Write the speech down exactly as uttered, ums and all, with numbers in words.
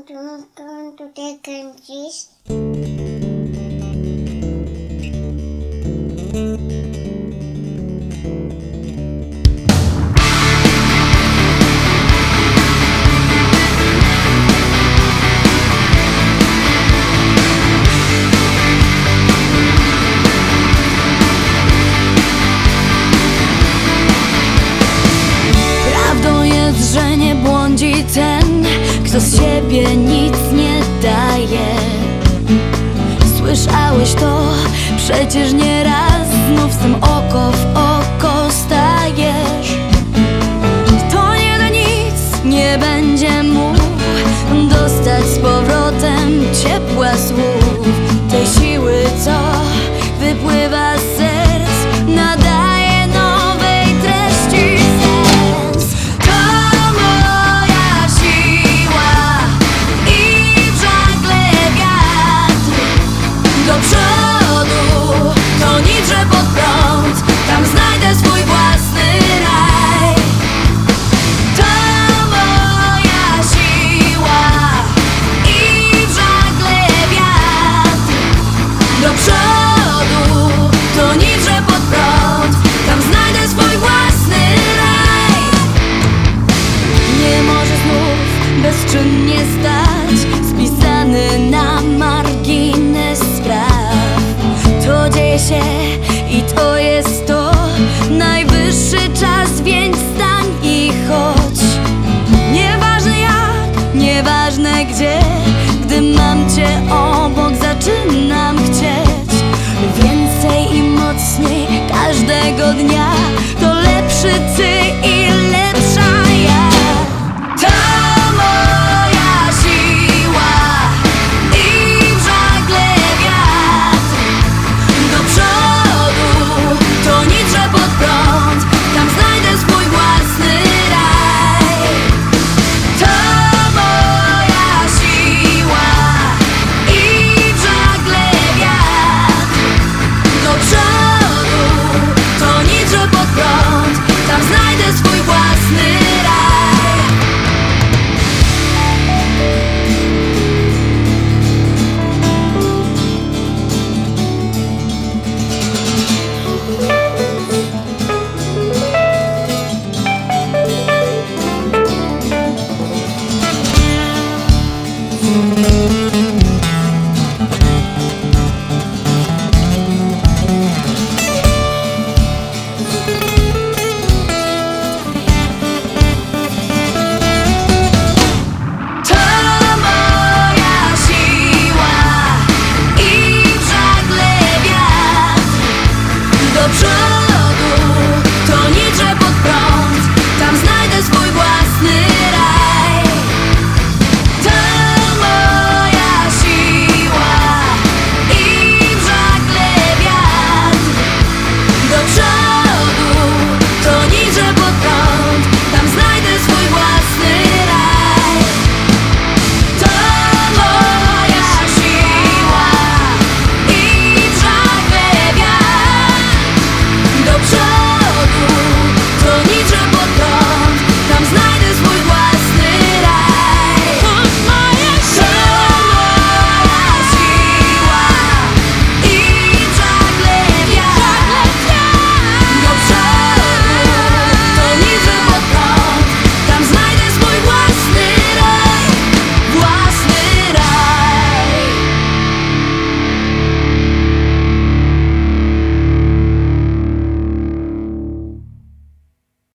Skąd tutaj kręcisz? Prawdą jest, że nie błądzi ten, kto z siebie nic nie daje. Słyszałeś to? Przecież nieraz znów z tym oko w oko stajesz. To nie da nic, nie będzie mógł dostać z powrotem ciepła słów. Tej siły, co wypływa z serc, nadaje nowej treści sens. To moja siła i w żagle wiatr. Do przodu to niczym pod prąd, tam znajdę swój własny raj. To moja siła i w żagle wiatr. Do przodu to niczym pod prąd, tam znajdę swój własny raj. Nie może znów bezczynnie stać, spisany na margines spraw. To dzieje się i to jest to. Najwyższy czas, więc stań i chodź. Nieważne jak, nieważne gdzie, gdy mam cię obok, zaczynam chcieć więcej i mocniej każdego dnia. To lepszy ty i lepsza ja. To moja siła i w żagle wiatr. Do przodu to niczym pod prąd, tam znajdę swój własny raj. To moja siła i w żagle wiatr. Do przodu to niczym pod prąd, tam znajdę swój własny raj. Thank you.